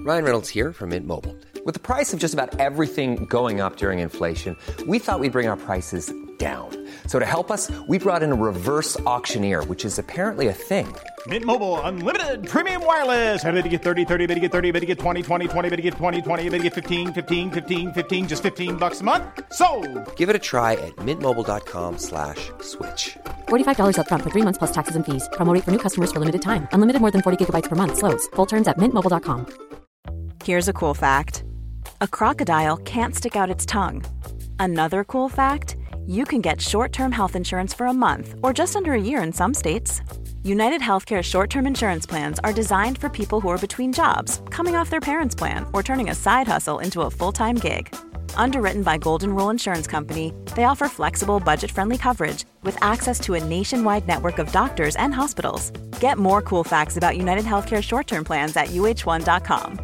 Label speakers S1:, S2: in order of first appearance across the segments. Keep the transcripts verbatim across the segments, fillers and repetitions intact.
S1: Ryan Reynolds here from Mint Mobile. With the price of just about everything going up during inflation, we thought we'd bring our prices down. So to help us, we brought in a reverse auctioneer, which is apparently a thing.
S2: Mint Mobile Unlimited Premium Wireless. How to get thirty, thirty, how to get thirty, how to get twenty, twenty, twenty, how to get twenty, twenty, how to get fifteen, fifteen, fifteen, fifteen, just fifteen bucks a month? Sold!
S1: Give it a try at mintmobile.com slash switch.
S3: forty-five dollars up front for three months plus taxes and fees. Promo rate for new customers for limited time. Unlimited more than forty gigabytes per month. Slows full terms at mint mobile dot com.
S4: Here's a cool fact. A crocodile can't stick out its tongue. Another cool fact, you can get short-term health insurance for a month or just under a year in some states. United Healthcare short-term insurance plans are designed for people who are between jobs, coming off their parents' plan, or turning a side hustle into a full-time gig. Underwritten by Golden Rule Insurance Company, they offer flexible, budget-friendly coverage with access to a nationwide network of doctors and hospitals. Get more cool facts about United Healthcare short-term plans at U H one dot com.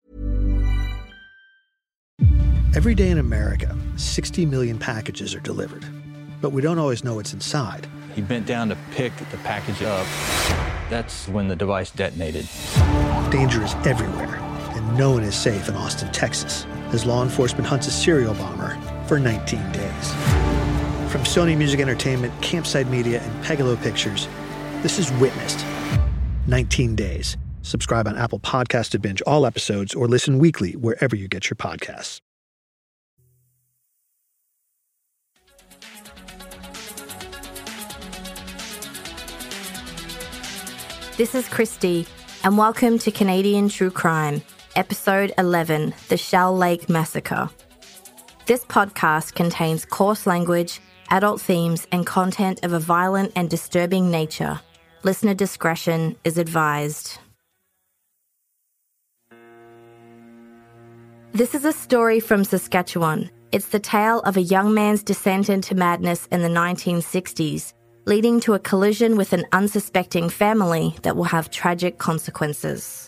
S5: Every day in America, sixty million packages are delivered, but we don't always know what's inside.
S6: He bent down to pick the package up. That's when the device detonated.
S5: Danger is everywhere, and no one is safe in Austin, Texas, as law enforcement hunts a serial bomber for nineteen days. From Sony Music Entertainment, Campside Media, and Pegalo Pictures, this is Witnessed. nineteen days. Subscribe on Apple Podcasts to binge all episodes or listen weekly wherever you get your podcasts.
S7: This is Christy, and welcome to Canadian True Crime, Episode eleven, The Shell Lake Massacre. This podcast contains coarse language, adult themes, and content of a violent and disturbing nature. Listener discretion is advised. This is a story from Saskatchewan. It's the tale of a young man's descent into madness in the nineteen sixties, leading to a collision with an unsuspecting family that will have tragic consequences.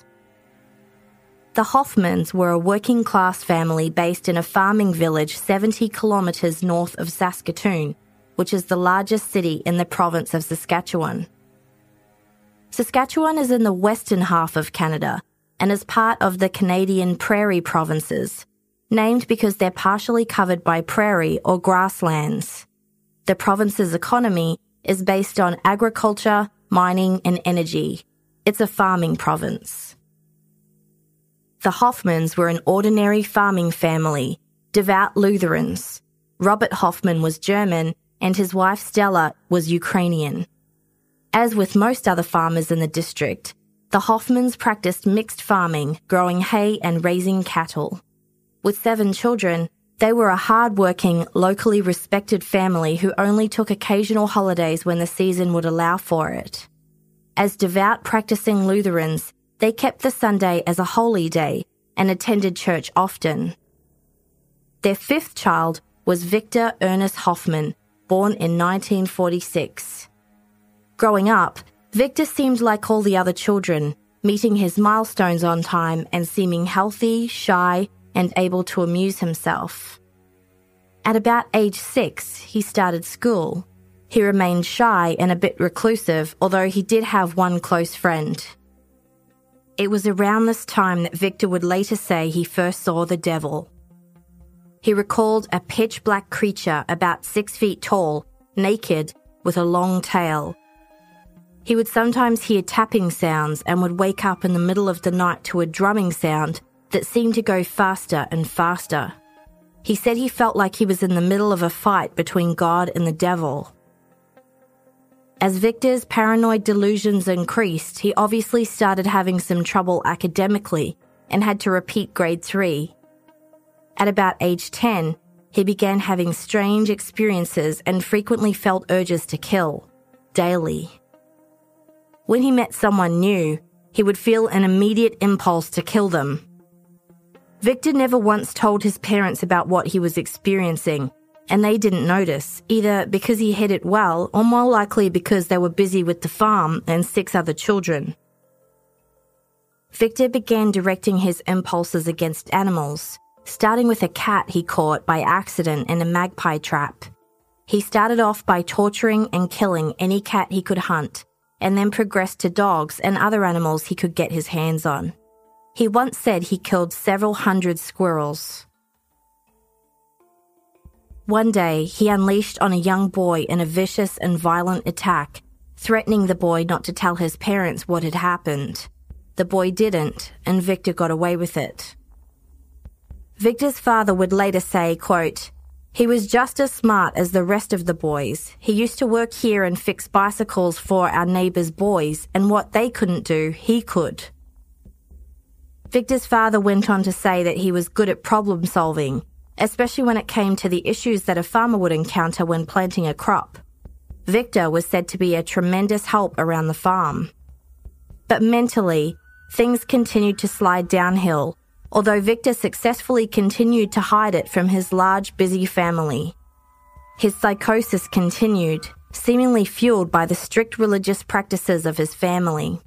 S7: The Hoffmans were a working-class family based in a farming village seventy kilometres north of Saskatoon, which is the largest city in the province of Saskatchewan. Saskatchewan is in the western half of Canada and is part of the Canadian Prairie Provinces, named because they're partially covered by prairie or grasslands. The province's economy is based on agriculture, mining, and energy. It's a farming province. The Hoffmans were an ordinary farming family, devout Lutherans. Robert Hoffman was German, and his wife Stella was Ukrainian. As with most other farmers in the district, the Hoffmans practiced mixed farming, growing hay and raising cattle. With seven children, they were a hard-working, locally respected family who only took occasional holidays when the season would allow for it. As devout practicing Lutherans, they kept the Sunday as a holy day and attended church often. Their fifth child was Victor Ernest Hoffman, born in nineteen forty-six. Growing up, Victor seemed like all the other children, meeting his milestones on time and seeming healthy, shy, and able to amuse himself. At about age six, he started school. He remained shy and a bit reclusive, although he did have one close friend. It was around this time that Victor would later say he first saw the devil. He recalled a pitch-black creature about six feet tall, naked, with a long tail. He would sometimes hear tapping sounds and would wake up in the middle of the night to a drumming sound that seemed to go faster and faster. He said he felt like he was in the middle of a fight between God and the devil. As Victor's paranoid delusions increased, he obviously started having some trouble academically and had to repeat grade three. At about age ten, he began having strange experiences and frequently felt urges to kill, daily. When he met someone new, he would feel an immediate impulse to kill them. Victor never once told his parents about what he was experiencing, and they didn't notice, either because he hid it well or more likely because they were busy with the farm and six other children. Victor began directing his impulses against animals, starting with a cat he caught by accident in a magpie trap. He started off by torturing and killing any cat he could hunt, and then progressed to dogs and other animals he could get his hands on. he once said he killed several hundred squirrels. One day, he unleashed on a young boy in a vicious and violent attack, threatening the boy not to tell his parents what had happened. The boy didn't, and Victor got away with it. Victor's father would later say, quote, "He was just as smart as the rest of the boys. He used to work here and fix bicycles for our neighbours' boys, and what they couldn't do, he could." Victor's father went on to say that he was good at problem solving, especially when it came to the issues that a farmer would encounter when planting a crop. Victor was said to be a tremendous help around the farm. But mentally, things continued to slide downhill, although Victor successfully continued to hide it from his large, busy family. His psychosis continued, seemingly fueled by the strict religious practices of his family.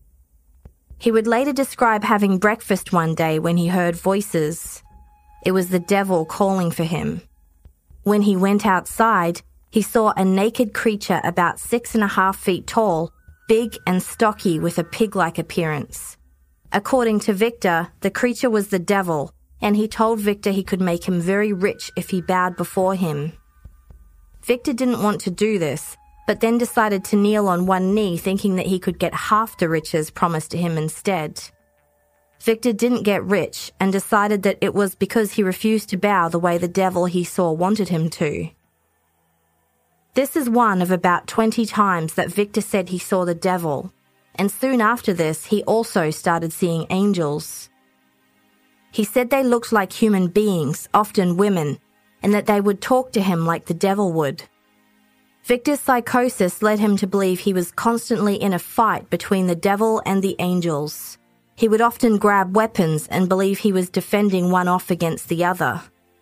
S7: He would later describe having breakfast one day when he heard voices. It was the devil calling for him. When he went outside, he saw a naked creature about six and a half feet tall, big and stocky with a pig-like appearance. According to Victor, the creature was the devil, and he told Victor he could make him very rich if he bowed before him. Victor didn't want to do this, but then decided to kneel on one knee thinking that he could get half the riches promised to him instead. Victor didn't get rich and decided that it was because he refused to bow the way the devil he saw wanted him to. This is one of about twenty times that Victor said he saw the devil, and soon after this he also started seeing angels. He said they looked like human beings, often women, and that they would talk to him like the devil would. Victor's psychosis led him to believe he was constantly in a fight between the devil and the angels. He would often grab weapons and believe he was defending one off against the other.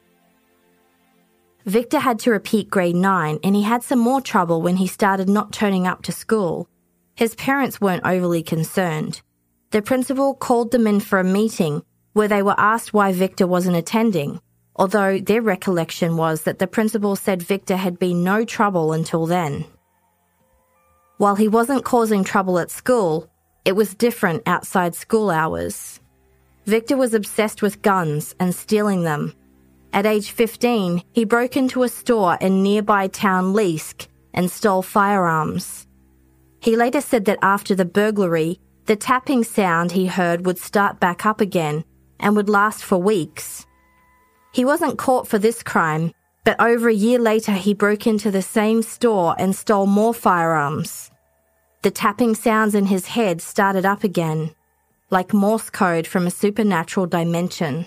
S7: Victor had to repeat grade nine, and he had some more trouble when he started not turning up to school. His parents weren't overly concerned. The principal called them in for a meeting where they were asked why Victor wasn't attending, although their recollection was that the principal said Victor had been no trouble until then. While he wasn't causing trouble at school, it was different outside school hours. Victor was obsessed with guns and stealing them. At age fifteen, he broke into a store in nearby town Leask and stole firearms. He later said that after the burglary, the tapping sound he heard would start back up again and would last for weeks. He wasn't caught for this crime, but over a year later he broke into the same store and stole more firearms. The tapping sounds in his head started up again, like Morse code from a supernatural dimension.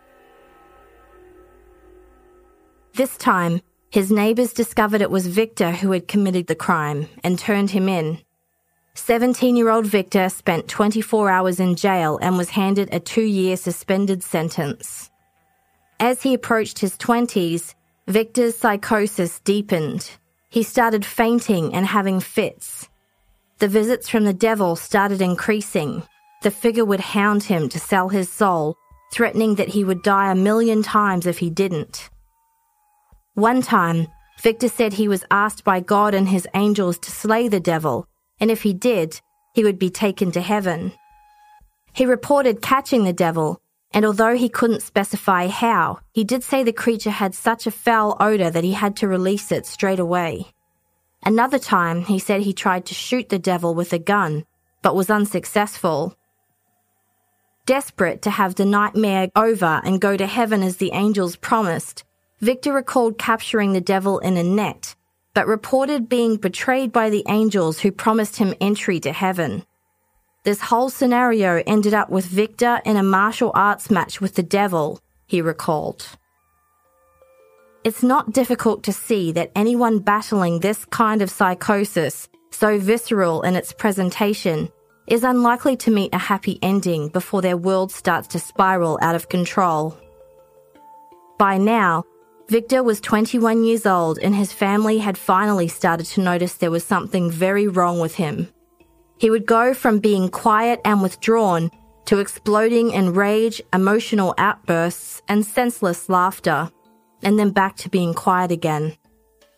S7: This time, his neighbours discovered it was Victor who had committed the crime and turned him in. seventeen-year-old Victor spent twenty-four hours in jail and was handed a two-year suspended sentence. As he approached his twenties, Victor's psychosis deepened. He started fainting and having fits. The visits from the devil started increasing. The figure would hound him to sell his soul, threatening that he would die a million times if he didn't. One time, Victor said he was asked by God and his angels to slay the devil, and if he did, he would be taken to heaven. He reported catching the devil, and although he couldn't specify how, he did say the creature had such a foul odor that he had to release it straight away. Another time, he said he tried to shoot the devil with a gun, but was unsuccessful. Desperate to have the nightmare over and go to heaven as the angels promised, Victor recalled capturing the devil in a net, but reported being betrayed by the angels who promised him entry to heaven. This whole scenario ended up with Victor in a martial arts match with the devil, he recalled. It's not difficult to see that anyone battling this kind of psychosis, so visceral in its presentation, is unlikely to meet a happy ending before their world starts to spiral out of control. By now, Victor was twenty-one years old and his family had finally started to notice there was something very wrong with him. He would go from being quiet and withdrawn to exploding in rage, emotional outbursts, and senseless laughter, and then back to being quiet again.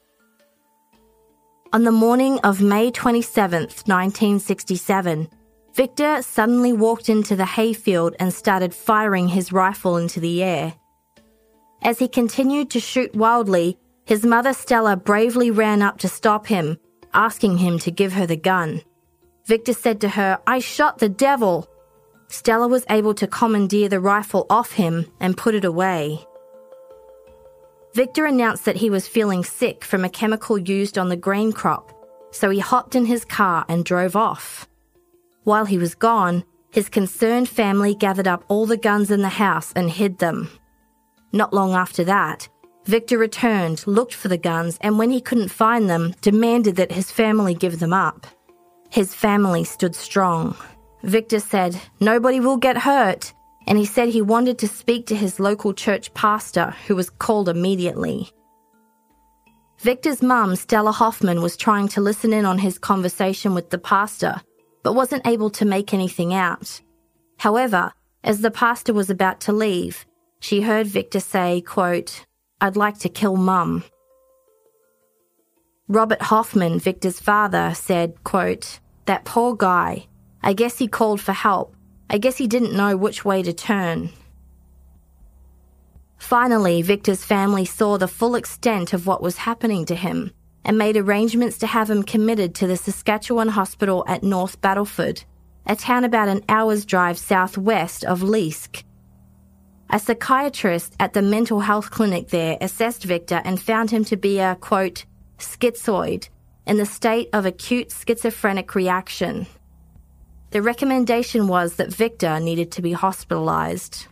S7: On the morning of May twenty-seventh, nineteen sixty-seven, Victor suddenly walked into the hayfield and started firing his rifle into the air. As he continued to shoot wildly, his mother Stella bravely ran up to stop him, asking him to give her the gun. Victor said to her, "I shot the devil." Stella was able to commandeer the rifle off him and put it away. Victor announced that he was feeling sick from a chemical used on the grain crop, so he hopped in his car and drove off. While he was gone, his concerned family gathered up all the guns in the house and hid them. Not long after that, Victor returned, looked for the guns, and when he couldn't find them, demanded that his family give them up. His family stood strong. Victor said, "Nobody will get hurt," and he said he wanted to speak to his local church pastor, who was called immediately. Victor's mum, Stella Hoffman, was trying to listen in on his conversation with the pastor, but wasn't able to make anything out. However, as the pastor was about to leave, she heard Victor say, quote, "I'd like to kill Mum." Robert Hoffman, Victor's father, said, quote, "That poor guy. I guess he called for help. I guess he didn't know which way to turn." Finally, Victor's family saw the full extent of what was happening to him and made arrangements to have him committed to the Saskatchewan Hospital at North Battleford, a town about an hour's drive southwest of Leask. A psychiatrist at the mental health clinic there assessed Victor and found him to be a, quote, schizoid, in the state of acute schizophrenic reaction. The recommendation was that Victor needed to be hospitalized.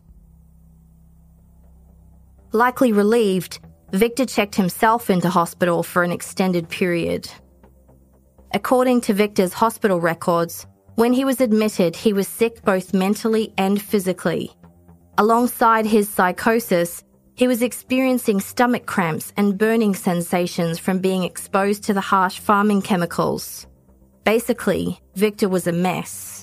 S7: Likely relieved, Victor checked himself into hospital for an extended period. According to Victor's hospital records, when he was admitted, he was sick both mentally and physically. Alongside his psychosis, he was experiencing stomach cramps and burning sensations from being exposed to the harsh farming chemicals. Basically, Victor was a mess.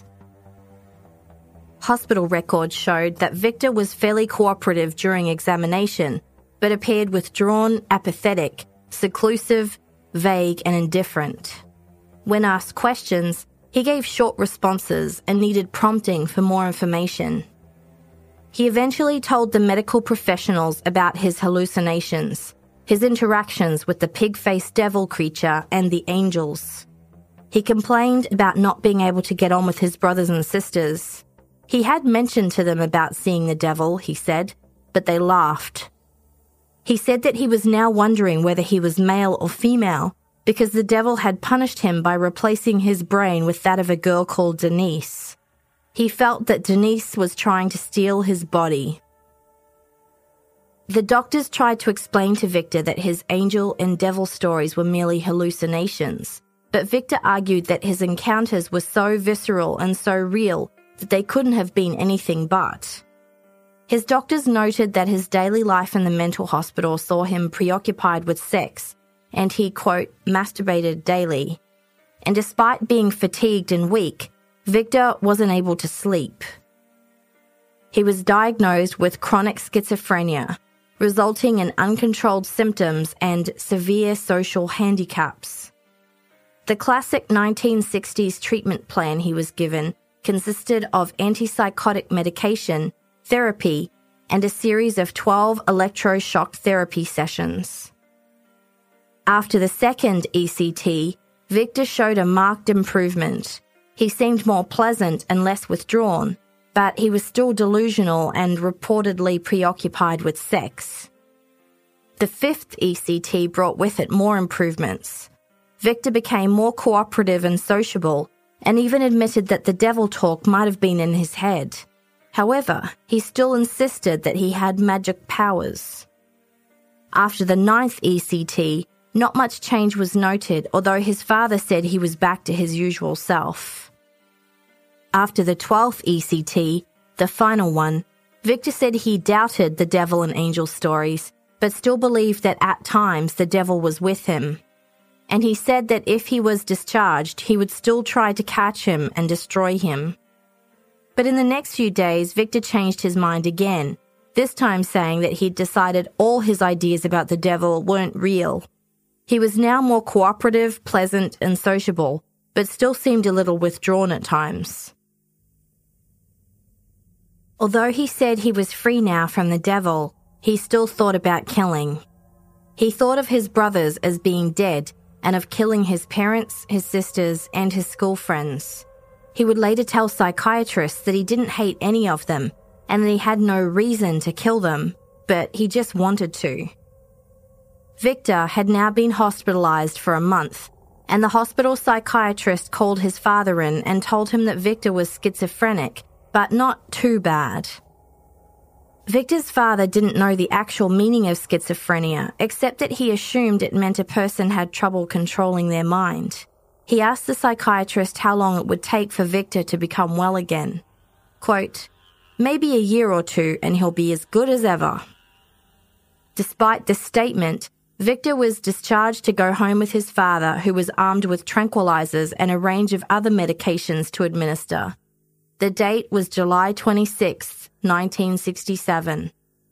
S7: Hospital records showed that Victor was fairly cooperative during examination, but appeared withdrawn, apathetic, seclusive, vague, and indifferent. When asked questions, he gave short responses and needed prompting for more information. He eventually told the medical professionals about his hallucinations, his interactions with the pig-faced devil creature and the angels. He complained about not being able to get on with his brothers and sisters. He had mentioned to them about seeing the devil, he said, but they laughed. He said that he was now wondering whether he was male or female because the devil had punished him by replacing his brain with that of a girl called Denise. He felt that Denise was trying to steal his body. The doctors tried to explain to Victor that his angel and devil stories were merely hallucinations, but Victor argued that his encounters were so visceral and so real that they couldn't have been anything but. His doctors noted that his daily life in the mental hospital saw him preoccupied with sex, and he, quote, masturbated daily. And despite being fatigued and weak, Victor wasn't able to sleep. He was diagnosed with chronic schizophrenia, resulting in uncontrolled symptoms and severe social handicaps. The classic nineteen sixties treatment plan he was given consisted of antipsychotic medication, therapy, and a series of twelve electroshock therapy sessions. After the second E C T, Victor showed a marked improvement. He seemed more pleasant and less withdrawn, but he was still delusional and reportedly preoccupied with sex. The fifth E C T brought with it more improvements. Victor became more cooperative and sociable, and even admitted that the devil talk might have been in his head. However, he still insisted that he had magic powers. After the ninth E C T, not much change was noted, although his father said he was back to his usual self. After the twelfth E C T, the final one, Victor said he doubted the devil and angel stories, but still believed that at times the devil was with him. And he said that if he was discharged, he would still try to catch him and destroy him. But in the next few days, Victor changed his mind again, this time saying that he'd decided all his ideas about the devil weren't real. He was now more cooperative, pleasant, and sociable, but still seemed a little withdrawn at times. Although he said he was free now from the devil, he still thought about killing. He thought of his brothers as being dead and of killing his parents, his sisters, and his school friends. He would later tell psychiatrists that he didn't hate any of them and that he had no reason to kill them, but he just wanted to. Victor had now been hospitalized for a month, and the hospital psychiatrist called his father in and told him that Victor was schizophrenic, but not too bad. Victor's father didn't know the actual meaning of schizophrenia, except that he assumed it meant a person had trouble controlling their mind. He asked the psychiatrist how long it would take for Victor to become well again. Quote, "Maybe a year or two and he'll be as good as ever." Despite this statement, Victor was discharged to go home with his father, who was armed with tranquilizers and a range of other medications to administer. The date was July twenty-sixth, nineteen sixty-seven.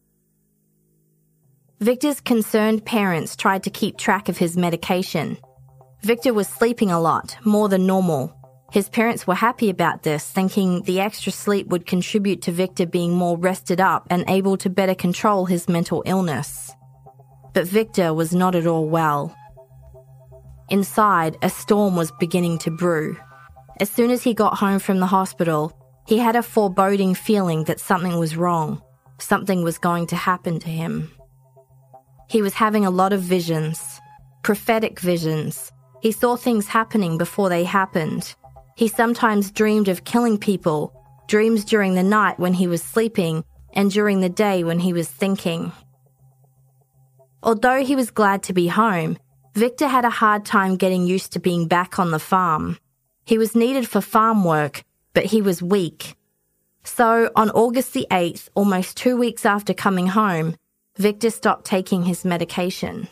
S7: Victor's concerned parents tried to keep track of his medication. Victor was sleeping a lot, more than normal. His parents were happy about this, thinking the extra sleep would contribute to Victor being more rested up and able to better control his mental illness. But Victor was not at all well. Inside, a storm was beginning to brew. As soon as he got home from the hospital, he had a foreboding feeling that something was wrong. Something was going to happen to him. He was having a lot of visions, prophetic visions. He saw things happening before they happened. He sometimes dreamed of killing people, dreams during the night when he was sleeping, and during the day when he was thinking. Although he was glad to be home, Victor had a hard time getting used to being back on the farm. He was needed for farm work, but he was weak. So, on August the eighth, almost two weeks after coming home, Victor stopped taking his medication.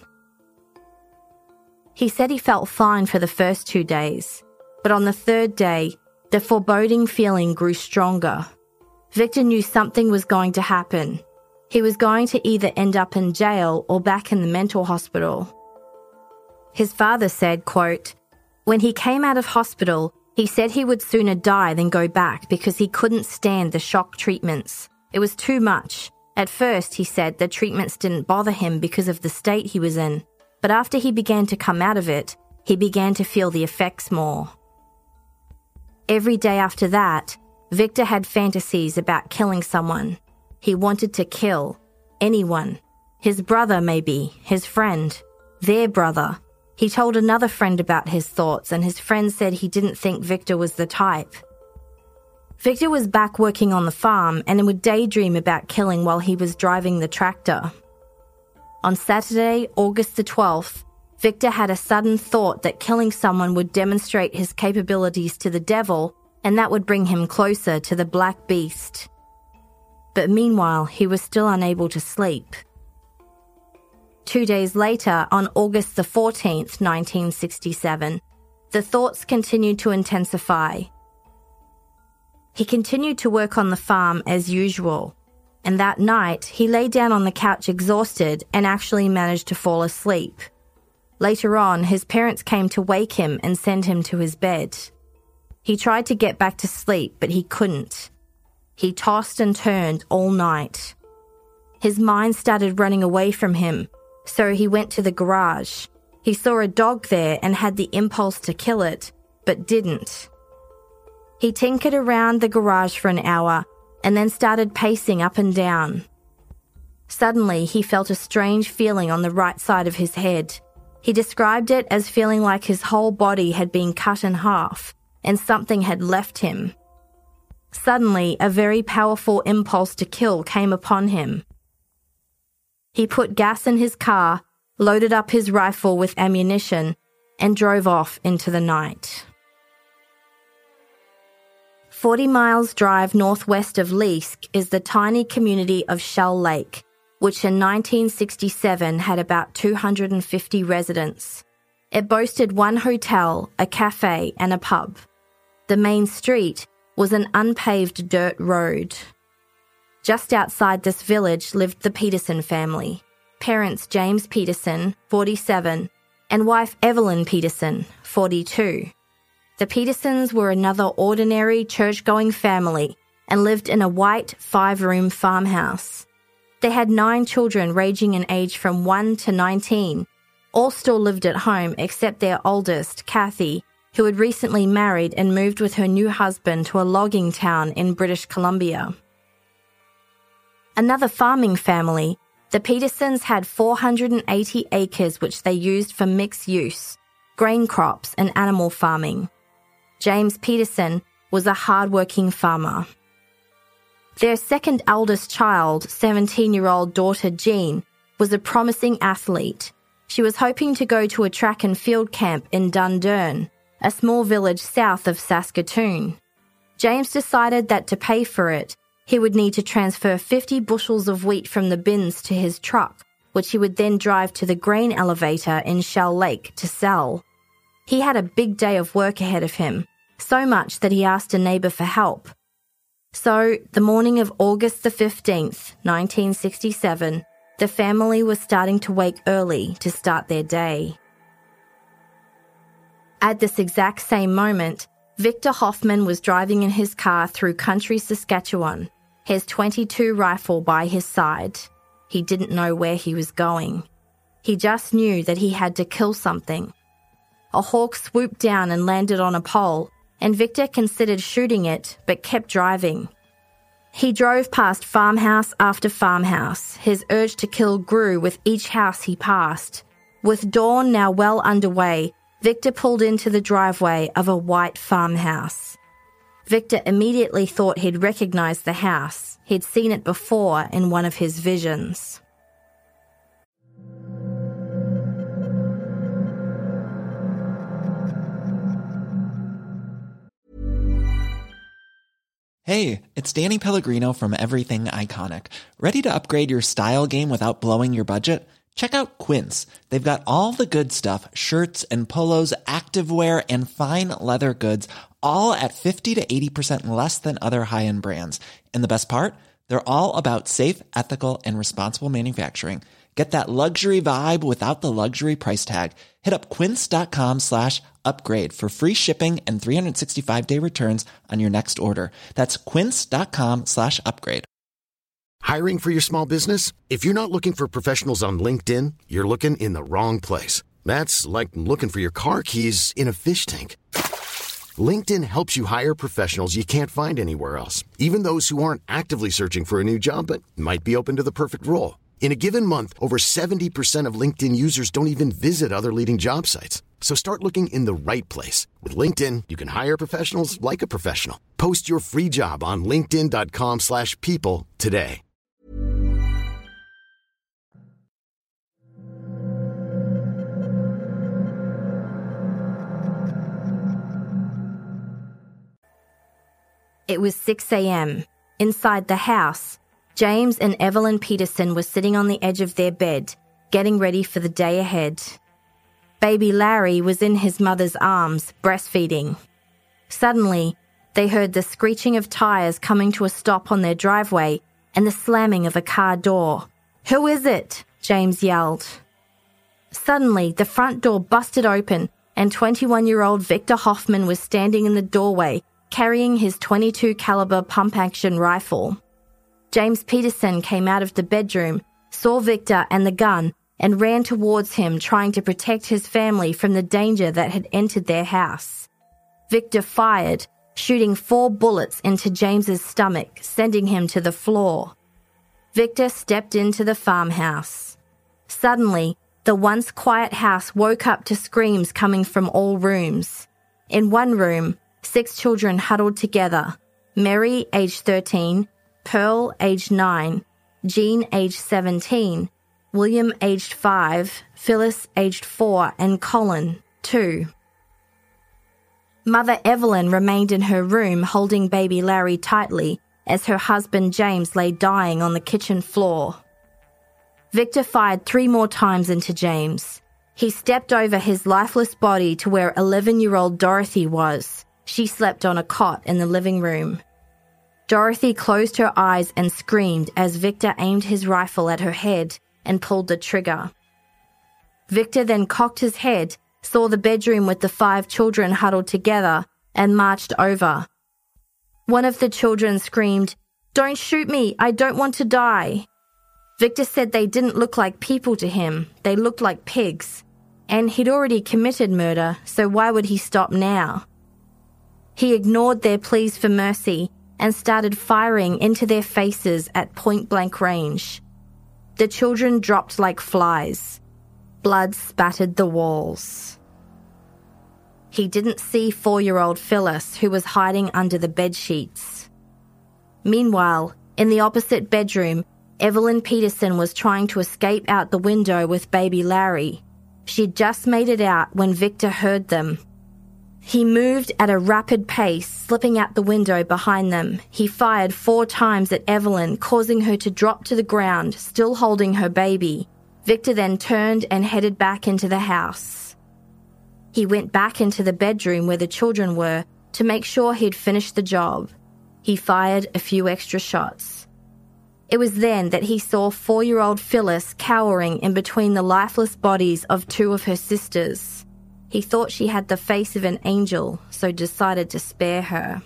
S7: He said he felt fine for the first two days, but on the third day, the foreboding feeling grew stronger. Victor knew something was going to happen. He was going to either end up in jail or back in the mental hospital. His father said, quote, "When he came out of hospital, he said he would sooner die than go back because he couldn't stand the shock treatments. It was too much. At first, he said the treatments didn't bother him because of the state he was in, but after he began to come out of it, he began to feel the effects more." Every day after that, Victor had fantasies about killing someone. He wanted to kill anyone. His brother, maybe, his friend, their brother. He told another friend about his thoughts, and his friend said he didn't think Victor was the type. Victor was back working on the farm and would daydream about killing while he was driving the tractor. On Saturday, August the twelfth, Victor had a sudden thought that killing someone would demonstrate his capabilities to the devil, and that would bring him closer to the Black Beast. But meanwhile, he was still unable to sleep. Two days later, on August the fourteenth, nineteen sixty-seven, the thoughts continued to intensify. He continued to work on the farm as usual, and that night he lay down on the couch exhausted and actually managed to fall asleep. Later on, his parents came to wake him and send him to his bed. He tried to get back to sleep, but he couldn't. He tossed and turned all night. His mind started running away from him, so he went to the garage. He saw a dog there and had the impulse to kill it, but didn't. He tinkered around the garage for an hour and then started pacing up and down. Suddenly, he felt a strange feeling on the right side of his head. He described it as feeling like his whole body had been cut in half and something had left him. Suddenly, a very powerful impulse to kill came upon him. He put gas in his car, loaded up his rifle with ammunition, and drove off into the night. Forty miles drive northwest of Leask is the tiny community of Shell Lake, which in nineteen sixty-seven had about two hundred fifty residents. It boasted one hotel, a cafe, and a pub. The main street was an unpaved dirt road. Just outside this village lived the Peterson family, parents James Peterson, forty-seven, and wife Evelyn Peterson, forty-two. The Petersons were another ordinary church-going family and lived in a white five-room farmhouse. They had nine children ranging in age from one to nineteen. All still lived at home except their oldest, Kathy, who had recently married and moved with her new husband to a logging town in British Columbia. Another farming family, the Petersons had four hundred eighty acres which they used for mixed use, grain crops and animal farming. James Peterson was a hard-working farmer. Their second eldest child, seventeen-year-old daughter Jean, was a promising athlete. She was hoping to go to a track and field camp in Dundurn, a small village south of Saskatoon. James decided that to pay for it, he would need to transfer fifty bushels of wheat from the bins to his truck, which he would then drive to the grain elevator in Shell Lake to sell. He had a big day of work ahead of him, so much that he asked a neighbour for help. So, the morning of August the fifteenth, nineteen sixty-seven, the family was starting to wake early to start their day. At this exact same moment, Victor Hoffman was driving in his car through country Saskatchewan, his twenty-two rifle by his side. He didn't know where he was going. He just knew that he had to kill something. A hawk swooped down and landed on a pole, and Victor considered shooting it, but kept driving. He drove past farmhouse after farmhouse. His urge to kill grew with each house he passed. With dawn now well underway, Victor pulled into the driveway of a white farmhouse. Victor immediately thought he'd recognized the house. He'd seen it before in one of his visions.
S8: Hey, it's Danny Pellegrino from Everything Iconic. Ready to upgrade your style game without blowing your budget? Check out Quince. They've got all the good stuff, shirts and polos, activewear, and fine leather goods, all at fifty to eighty percent less than other high-end brands. And the best part? They're all about safe, ethical, and responsible manufacturing. Get that luxury vibe without the luxury price tag. Hit up quince.com slash upgrade for free shipping and three sixty-five day returns on your next order. That's quince.com slash upgrade.
S9: Hiring for your small business? If you're not looking for professionals on LinkedIn, you're looking in the wrong place. That's like looking for your car keys in a fish tank. LinkedIn helps you hire professionals you can't find anywhere else, even those who aren't actively searching for a new job but might be open to the perfect role. In a given month, over seventy percent of LinkedIn users don't even visit other leading job sites. So start looking in the right place. With LinkedIn, you can hire professionals like a professional. Post your free job on linkedin.com slash people today.
S7: It was six a.m. Inside the house, James and Evelyn Peterson were sitting on the edge of their bed, getting ready for the day ahead. Baby Larry was in his mother's arms, breastfeeding. Suddenly, they heard the screeching of tires coming to a stop on their driveway and the slamming of a car door. "Who is it?" James yelled. Suddenly, the front door busted open and twenty-one-year-old Victor Hoffman was standing in the doorway, carrying his twenty-two caliber pump-action rifle. James Peterson came out of the bedroom, saw Victor and the gun, and ran towards him, trying to protect his family from the danger that had entered their house. Victor fired, shooting four bullets into James's stomach, sending him to the floor. Victor stepped into the farmhouse. Suddenly, the once quiet house woke up to screams coming from all rooms. In one room, six children huddled together. Mary, age thirteen, Pearl, aged nine, Jean, aged seventeen, William, aged five, Phyllis, aged four, and Colin, two. Mother Evelyn remained in her room holding baby Larry tightly as her husband James lay dying on the kitchen floor. Victor fired three more times into James. He stepped over his lifeless body to where eleven-year-old Dorothy was. She slept on a cot in the living room. Dorothy closed her eyes and screamed as Victor aimed his rifle at her head and pulled the trigger. Victor then cocked his head, saw the bedroom with the five children huddled together, and marched over. One of the children screamed, "Don't shoot me, I don't want to die." Victor said they didn't look like people to him, they looked like pigs, and he'd already committed murder, so why would he stop now? He ignored their pleas for mercy and started firing into their faces at point-blank range. The children dropped like flies. Blood spattered the walls. He didn't see four-year-old Phyllis, who was hiding under the bedsheets. Meanwhile, in the opposite bedroom, Evelyn Peterson was trying to escape out the window with baby Larry. She'd just made it out when Victor heard them. He moved at a rapid pace, slipping out the window behind them. He fired four times at Evelyn, causing her to drop to the ground, still holding her baby. Victor then turned and headed back into the house. He went back into the bedroom where the children were to make sure he'd finished the job. He fired a few extra shots. It was then that he saw four-year-old Phyllis cowering in between the lifeless bodies of two of her sisters. He thought she had the face of an angel, so decided to spare her.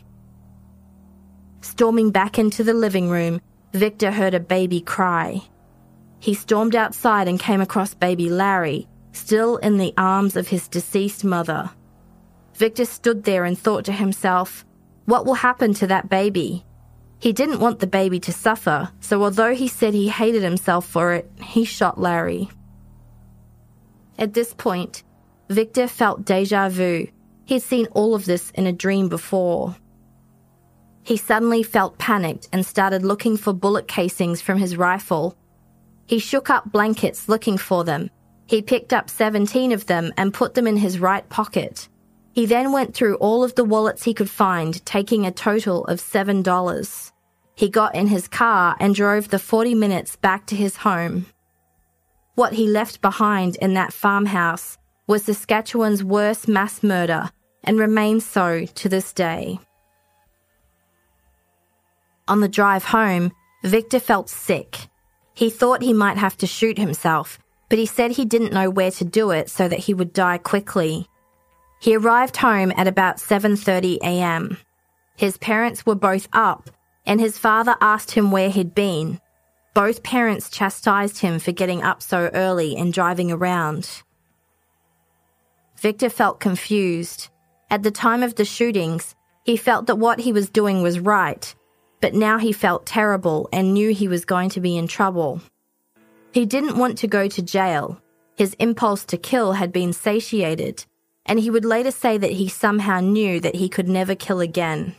S7: Storming back into the living room, Victor heard a baby cry. He stormed outside and came across baby Larry, still in the arms of his deceased mother. Victor stood there and thought to himself, what will happen to that baby? He didn't want the baby to suffer, so although he said he hated himself for it, he shot Larry. At this point, Victor felt déjà vu. He'd seen all of this in a dream before. He suddenly felt panicked and started looking for bullet casings from his rifle. He shook up blankets looking for them. He picked up seventeen of them and put them in his right pocket. He then went through all of the wallets he could find, taking a total of seven dollars. He got in his car and drove the forty minutes back to his home. What he left behind in that farmhouse was Saskatchewan's worst mass murder and remains so to this day. On the drive home, Victor felt sick. He thought he might have to shoot himself, but he said he didn't know where to do it so that he would die quickly. He arrived home at about seven thirty a.m. His parents were both up, and his father asked him where he'd been. Both parents chastised him for getting up so early and driving around. Victor felt confused. At the time of the shootings, he felt that what he was doing was right, but now he felt terrible and knew he was going to be in trouble. He didn't want to go to jail. His impulse to kill had been satiated, and he would later say that he somehow knew that he could never kill again.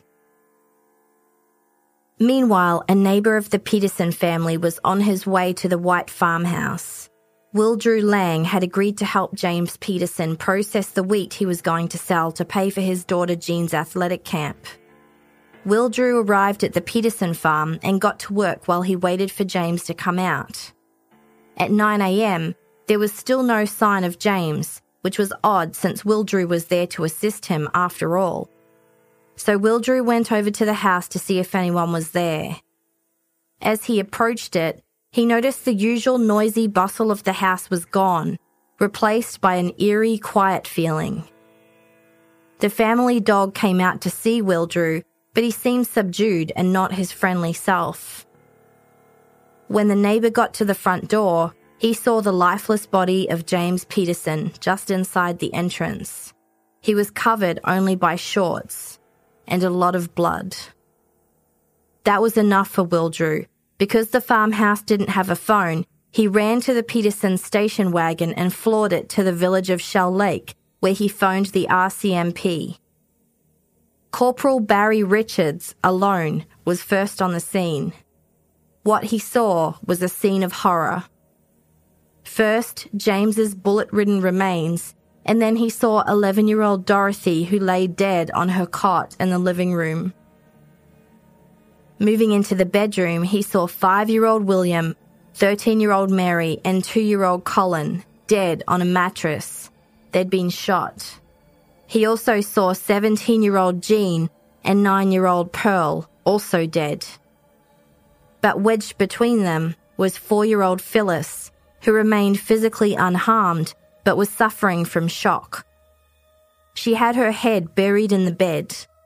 S7: Meanwhile, a neighbour of the Peterson family was on his way to the white farmhouse. Will Drew Lang had agreed to help James Peterson process the wheat he was going to sell to pay for his daughter Jean's athletic camp. Will Drew arrived at the Peterson farm and got to work while he waited for James to come out. At nine a.m, there was still no sign of James, which was odd since Will Drew was there to assist him after all. So Will Drew went over to the house to see if anyone was there. As he approached it, he noticed the usual noisy bustle of the house was gone, replaced by an eerie, quiet feeling. The family dog came out to see Will Drew, but he seemed subdued and not his friendly self. When the neighbour got to the front door, he saw the lifeless body of James Peterson just inside the entrance. He was covered only by shorts and a lot of blood. That was enough for Will Drew. Because the farmhouse didn't have a phone, he ran to the Peterson station wagon and floored it to the village of Shell Lake, where he phoned the R C M P. Corporal Barry Richards, alone, was first on the scene. What he saw was a scene of horror. First, James's bullet-ridden remains, and then he saw eleven-year-old Dorothy who lay dead on her cot in the living room. Moving into the bedroom, he saw five-year-old William, thirteen-year-old Mary, and two-year-old Colin dead on a mattress. They'd been shot. He also saw seventeen-year-old Jean and nine-year-old Pearl, also dead. But wedged between them was four-year-old Phyllis, who remained physically unharmed but was suffering from shock. She had her head buried in the bed.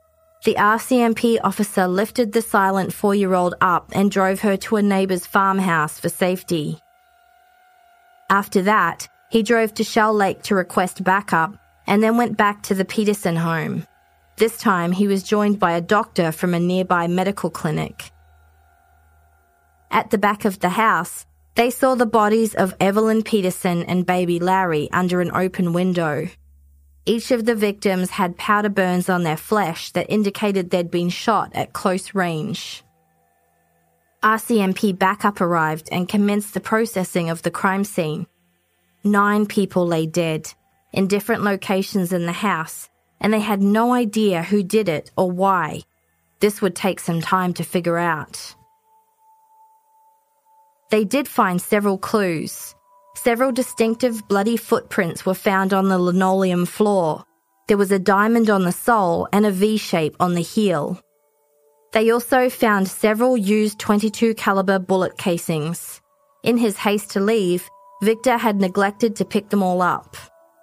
S7: The R C M P officer lifted the silent four-year-old up and drove her to a neighbour's farmhouse for safety. After that, he drove to Shell Lake to request backup and then went back to the Peterson home. This time, he was joined by a doctor from a nearby medical clinic. At the back of the house, they saw the bodies of Evelyn Peterson and baby Larry under an open window. Each of the victims had powder burns on their flesh that indicated they'd been shot at close range. R C M P backup arrived and commenced the processing of the crime scene. Nine people lay dead, in different locations in the house, and they had no idea who did it or why. This would take some time to figure out. They did find several clues. Several distinctive bloody footprints were found on the linoleum floor. There was a diamond on the sole and a V shape on the heel. They also found several used twenty-two caliber bullet casings. In his haste to leave, Victor had neglected to pick them all up.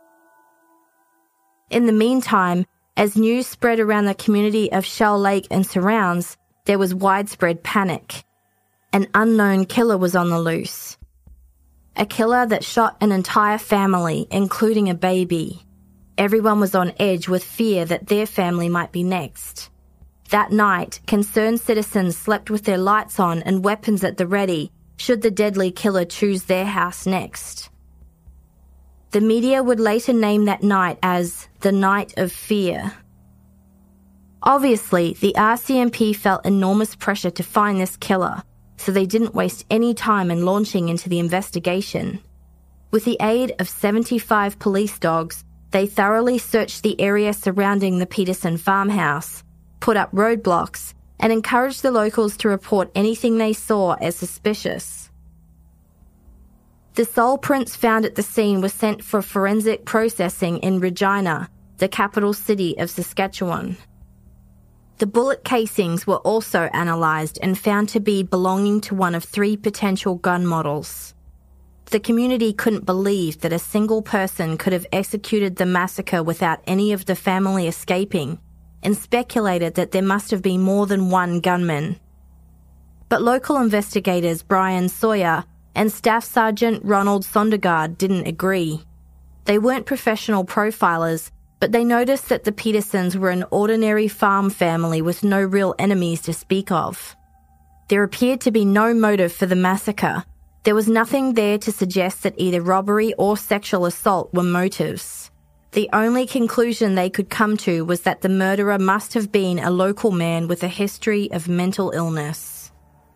S7: In the meantime, as news spread around the community of Shell Lake and surrounds, there was widespread panic. An unknown killer was on the loose. A killer that shot an entire family, including a baby. Everyone was on edge with fear that their family might be next. That night, concerned citizens slept with their lights on and weapons at the ready, should the deadly killer choose their house next. The media would later name that night as the Night of Fear. Obviously, the R C M P felt enormous pressure to find this killer, so they didn't waste any time in launching into the investigation. With the aid of seventy-five police dogs, they thoroughly searched the area surrounding the Peterson farmhouse, put up roadblocks, and encouraged the locals to report anything they saw as suspicious. The sole prints found at the scene were sent for forensic processing in Regina, the capital city of Saskatchewan. The bullet casings were also analysed and found to be belonging to one of three potential gun models. The community couldn't believe that a single person could have executed the massacre without any of the family escaping, and speculated that there must have been more than one gunman. But local investigators Brian Sawyer and Staff Sergeant Ronald Sondergaard didn't agree. They weren't professional profilers, but they noticed that the Petersons were an ordinary farm family with no real enemies to speak of. There appeared to be no motive for the massacre. There was nothing there to suggest that either robbery or sexual assault were motives. The only conclusion they could come to was that the murderer must have been a local man with a history of mental illness.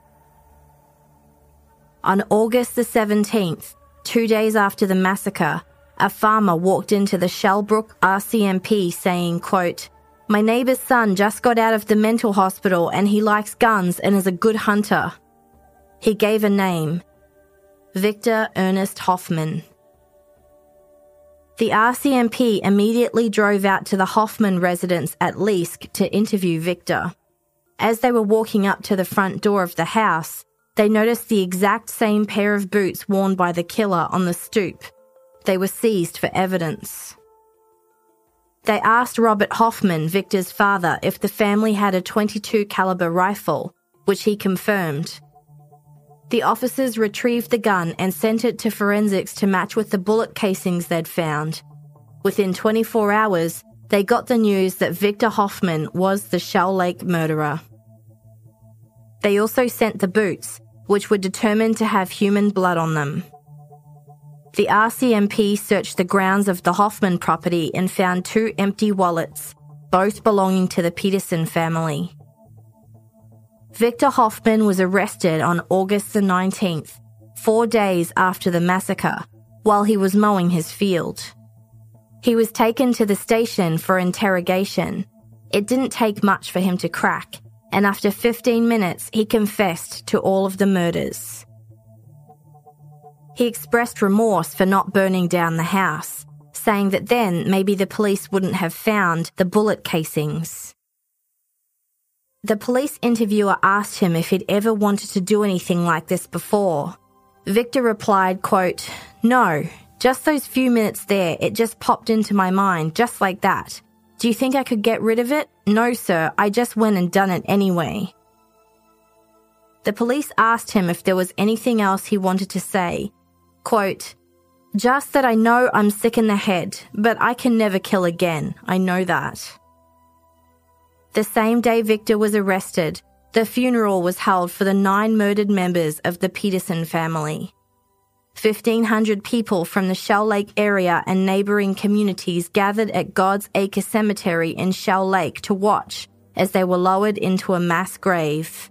S7: On August the seventeenth, two days after the massacre, a farmer walked into the Shellbrook R C M P saying, quote, "My neighbour's son just got out of the mental hospital and he likes guns and is a good hunter." He gave a name, Victor Ernest Hoffman. The R C M P immediately drove out to the Hoffman residence at Leask to interview Victor. As they were walking up to the front door of the house, they noticed the exact same pair of boots worn by the killer on the stoop. They were seized for evidence. They asked Robert Hoffman, Victor's father, if the family had a twenty-two caliber rifle, which he confirmed. The officers retrieved the gun and sent it to forensics to match with the bullet casings they'd found. Within twenty-four hours, they got the news that Victor Hoffman was the Shell Lake murderer. They also sent the boots, which were determined to have human blood on them. The R C M P searched the grounds of the Hoffman property and found two empty wallets, both belonging to the Peterson family. Victor Hoffman was arrested on August the nineteenth, four days after the massacre, while he was mowing his field. He was taken to the station for interrogation. It didn't take much for him to crack, and after fifteen minutes he confessed to all of the murders. He expressed remorse for not burning down the house, saying that then maybe the police wouldn't have found the bullet casings. The police interviewer asked him if he'd ever wanted to do anything like this before. Victor replied, quote, "No, just those few minutes there, it just popped into my mind, just like that. Do you think I could get rid of it? No, sir, I just went and done it anyway. The police asked him if there was anything else he wanted to say. Quote, just that I know I'm sick in the head, but I can never kill again. I know that. The same day Victor was arrested, the funeral was held for the nine murdered members of the Peterson family. fifteen hundred people from the Shell Lake area and neighbouring communities gathered at God's Acre Cemetery in Shell Lake to watch as they were lowered into a mass grave.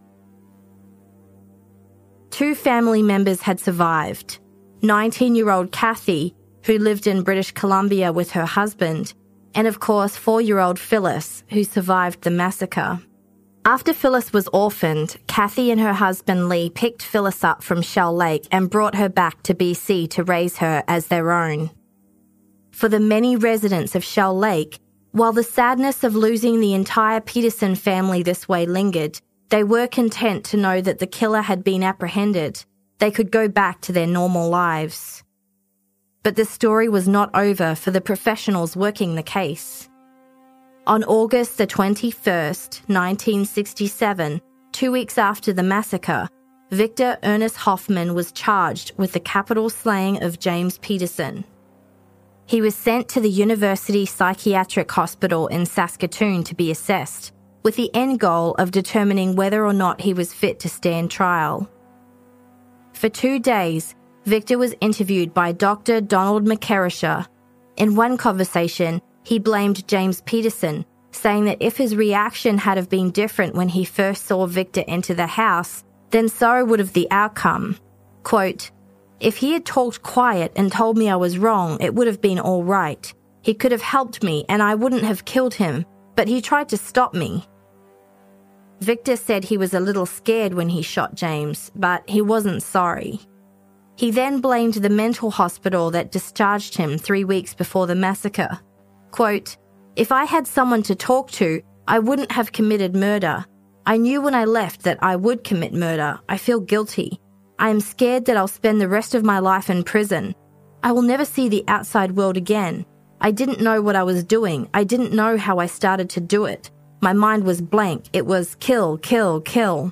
S7: Two family members had survived. nineteen-year-old Kathy, who lived in British Columbia with her husband, and of course four-year-old Phyllis, who survived the massacre. After Phyllis was orphaned, Kathy and her husband Lee picked Phyllis up from Shell Lake and brought her back to B C to raise her as their own. For the many residents of Shell Lake, while the sadness of losing the entire Peterson family this way lingered, they were content to know that the killer had been apprehended. They could go back to their normal lives. But the story was not over for the professionals working the case. On August the twenty-first, nineteen sixty-seven, two weeks after the massacre, Victor Ernest Hoffman was charged with the capital slaying of James Peterson. He was sent to the University Psychiatric Hospital in Saskatoon to be assessed, with the end goal of determining whether or not he was fit to stand trial. For two days, Victor was interviewed by Doctor Donald McKerrisher. In one conversation, he blamed James Peterson, saying that if his reaction had have been different when he first saw Victor enter the house, then so would have the outcome. Quote, if he had talked quiet and told me I was wrong, it would have been all right. He could have helped me and I wouldn't have killed him, but he tried to stop me. Victor said he was a little scared when he shot James, but he wasn't sorry. He then blamed the mental hospital that discharged him three weeks before the massacre. Quote, if I had someone to talk to, I wouldn't have committed murder. I knew when I left that I would commit murder. I feel guilty. I am scared that I'll spend the rest of my life in prison. I will never see the outside world again. I didn't know what I was doing. I didn't know how I started to do it. My mind was blank. It was kill, kill, kill.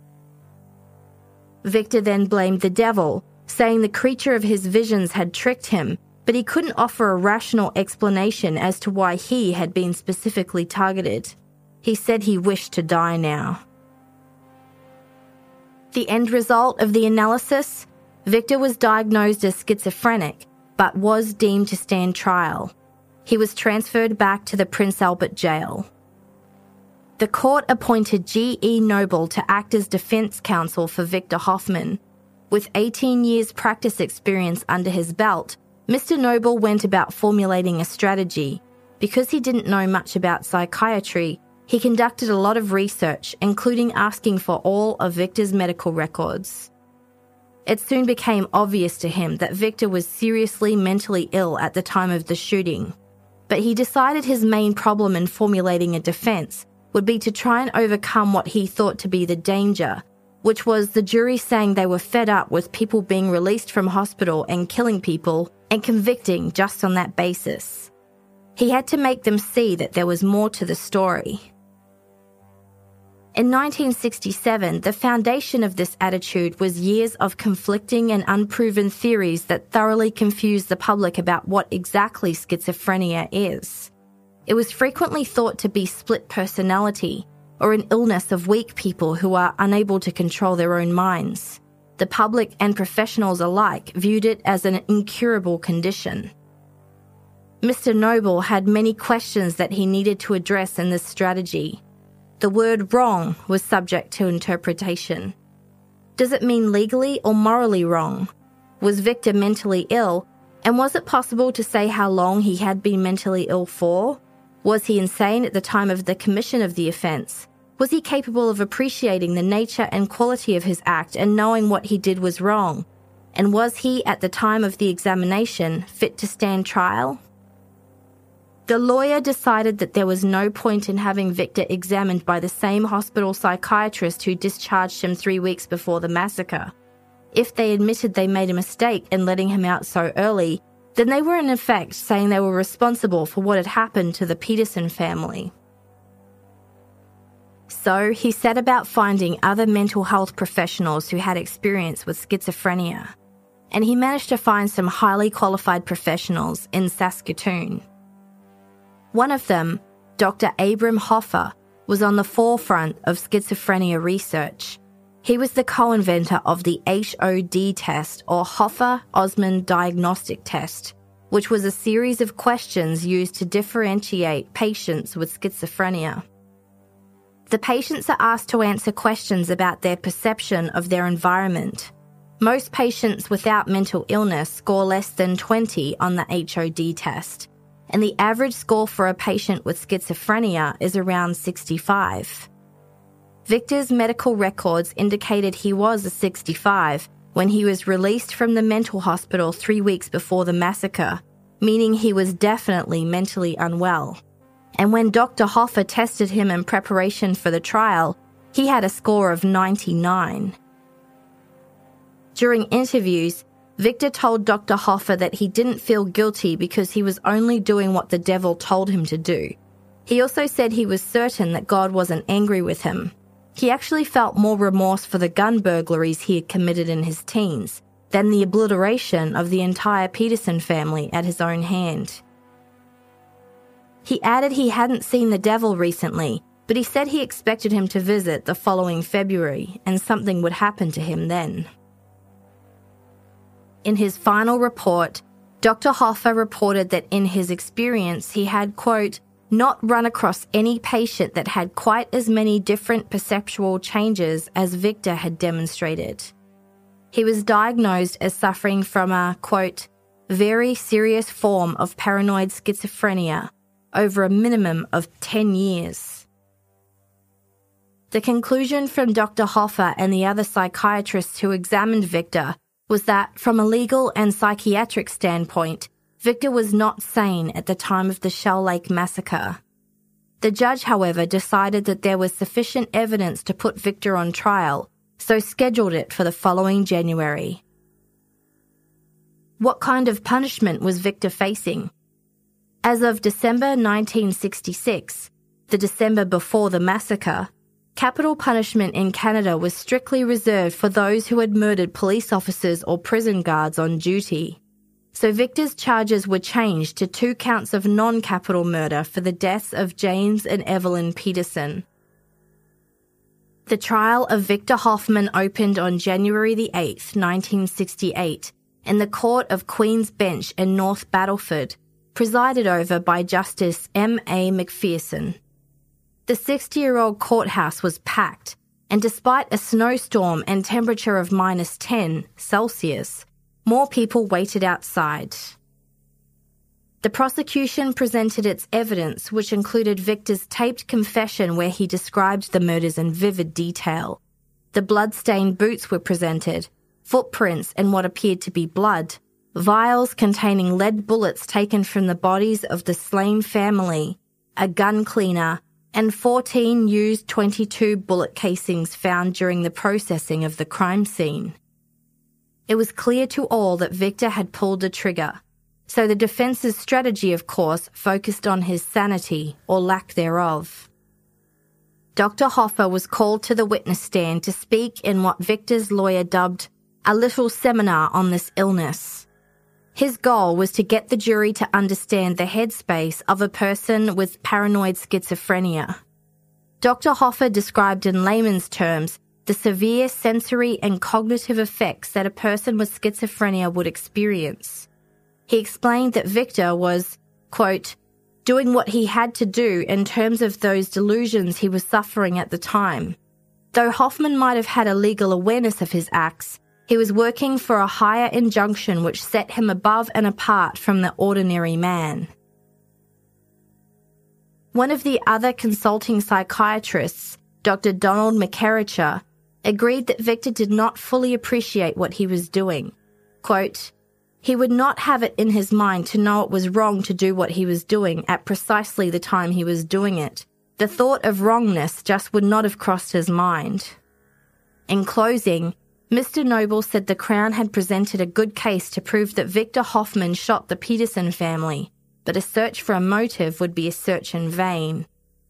S7: Victor then blamed the devil, saying the creature of his visions had tricked him, but he couldn't offer a rational explanation as to why he had been specifically targeted. He said he wished to die now. The end result of the analysis? Victor was diagnosed as schizophrenic, but was deemed to stand trial. He was transferred back to the Prince Albert jail. The court appointed G E Noble to act as defense counsel for Victor Hoffman. With eighteen years practice experience under his belt, Mister Noble went about formulating a strategy. Because he didn't know much about psychiatry, he conducted a lot of research, including asking for all of Victor's medical records. It soon became obvious to him that Victor was seriously mentally ill at the time of the shooting, but he decided his main problem in formulating a defense would be to try and overcome what he thought to be the danger, which was the jury saying they were fed up with people being released from hospital and killing people and convicting just on that basis. He had to make them see that there was more to the story. In nineteen sixty-seven, the foundation of this attitude was years of conflicting and unproven theories that thoroughly confused the public about what exactly schizophrenia is. It was frequently thought to be split personality, or an illness of weak people who are unable to control their own minds. The public and professionals alike viewed it as an incurable condition. Mister Noble had many questions that he needed to address in this strategy. The word wrong was subject to interpretation. Does it mean legally or morally wrong? Was Victor mentally ill, and was it possible to say how long he had been mentally ill for? Was he insane at the time of the commission of the offence? Was he capable of appreciating the nature and quality of his act and knowing what he did was wrong? And was he, at the time of the examination, fit to stand trial? The lawyer decided that there was no point in having Victor examined by the same hospital psychiatrist who discharged him three weeks before the massacre. If they admitted they made a mistake in letting him out so early, then they were in effect saying they were responsible for what had happened to the Peterson family. So he set about finding other mental health professionals who had experience with schizophrenia, and he managed to find some highly qualified professionals in Saskatoon. One of them, Doctor Abram Hoffa, was on the forefront of schizophrenia research. He was the co-inventor of the H O D test, or Hoffa-Osmond Diagnostic Test, which was a series of questions used to differentiate patients with schizophrenia. The patients are asked to answer questions about their perception of their environment. Most patients without mental illness score less than twenty on the H O D test, and the average score for a patient with schizophrenia is around sixty-five. Victor's medical records indicated he was a sixty-five when he was released from the mental hospital three weeks before the massacre, meaning he was definitely mentally unwell. And when Doctor Hoffa tested him in preparation for the trial, he had a score of ninety-nine. During interviews, Victor told Doctor Hoffa that he didn't feel guilty because he was only doing what the devil told him to do. He also said he was certain that God wasn't angry with him. He actually felt more remorse for the gun burglaries he had committed in his teens than the obliteration of the entire Peterson family at his own hand. He added he hadn't seen the devil recently, but he said he expected him to visit the following February and something would happen to him then. In his final report, Doctor Hoffa reported that in his experience he had, quote, not run across any patient that had quite as many different perceptual changes as Victor had demonstrated. He was diagnosed as suffering from a, quote, very serious form of paranoid schizophrenia over a minimum of ten years. The conclusion from Doctor Hoffa and the other psychiatrists who examined Victor was that, from a legal and psychiatric standpoint, Victor was not sane at the time of the Shell Lake massacre. The judge, however, decided that there was sufficient evidence to put Victor on trial, so scheduled it for the following January. What kind of punishment was Victor facing? As of December nineteen sixty-six, the December before the massacre, capital punishment in Canada was strictly reserved for those who had murdered police officers or prison guards on duty. So Victor's charges were changed to two counts of non-capital murder for the deaths of James and Evelyn Peterson. The trial of Victor Hoffman opened on January the eighth, nineteen sixty-eight, in the Court of Queen's Bench in North Battleford, presided over by Justice M A McPherson. The sixty-year-old courthouse was packed, and despite a snowstorm and temperature of minus ten Celsius, more people waited outside. The prosecution presented its evidence, which included Victor's taped confession where he described the murders in vivid detail. The blood-stained boots were presented, footprints and what appeared to be blood, vials containing lead bullets taken from the bodies of the slain family, a gun cleaner, and fourteen used twenty-two bullet casings found during the processing of the crime scene. It was clear to all that Victor had pulled the trigger, so the defence's strategy, of course, focused on his sanity or lack thereof. Doctor Hoffa was called to the witness stand to speak in what Victor's lawyer dubbed a little seminar on this illness. His goal was to get the jury to understand the headspace of a person with paranoid schizophrenia. Doctor Hoffa described in layman's terms the severe sensory and cognitive effects that a person with schizophrenia would experience. He explained that Victor was, quote, doing what he had to do in terms of those delusions he was suffering at the time. Though Hoffman might have had a legal awareness of his acts, he was working for a higher injunction which set him above and apart from the ordinary man. One of the other consulting psychiatrists, Doctor Donald McKerracher, agreed that Victor did not fully appreciate what he was doing. Quote, he would not have it in his mind to know it was wrong to do what he was doing at precisely the time he was doing it. The thought of wrongness just would not have crossed his mind. In closing, Mister Noble said the Crown had presented a good case to prove that Victor Hoffman shot the Peterson family, but a search for a motive would be a search in vain.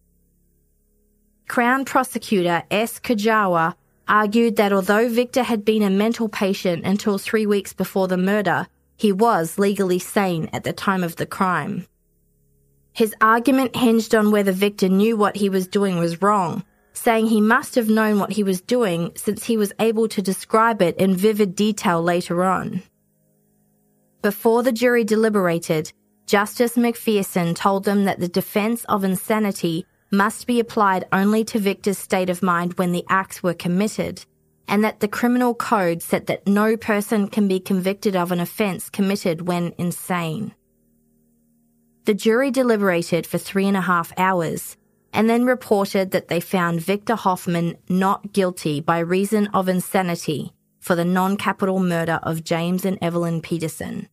S7: Crown prosecutor S. Kajawa argued that although Victor had been a mental patient until three weeks before the murder, he was legally sane at the time of the crime. His argument hinged on whether Victor knew what he was doing was wrong, saying he must have known what he was doing since he was able to describe it in vivid detail later on. Before the jury deliberated, Justice McPherson told them that the defense of insanity must be applied only to Victor's state of mind when the acts were committed, and that the criminal code said that no person can be convicted of an offence committed when insane. The jury deliberated for three and a half hours, and then reported that they found Victor Hoffman not guilty by reason of insanity for the non-capital murder of James and Evelyn Peterson.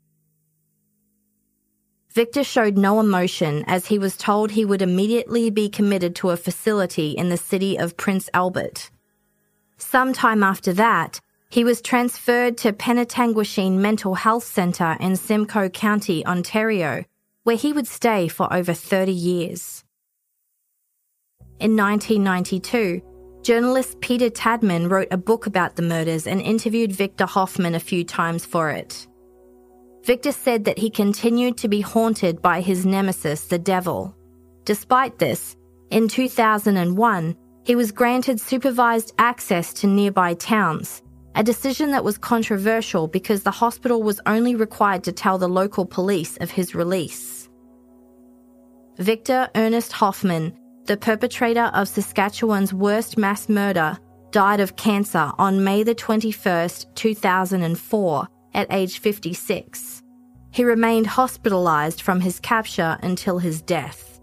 S7: Victor showed no emotion as he was told he would immediately be committed to a facility in the city of Prince Albert. Sometime after that, he was transferred to Penetanguishene Mental Health Centre in Simcoe County, Ontario, where he would stay for over thirty years. In nineteen ninety-two, journalist Peter Tadman wrote a book about the murders and interviewed Victor Hoffman a few times for it. Victor said that he continued to be haunted by his nemesis, the devil. Despite this, in two thousand one, he was granted supervised access to nearby towns, a decision that was controversial because the hospital was only required to tell the local police of his release. Victor Ernest Hoffman, the perpetrator of Saskatchewan's worst mass murder, died of cancer on May the twenty-first, two thousand four, at age fifty-six. He remained hospitalized from his capture until his death.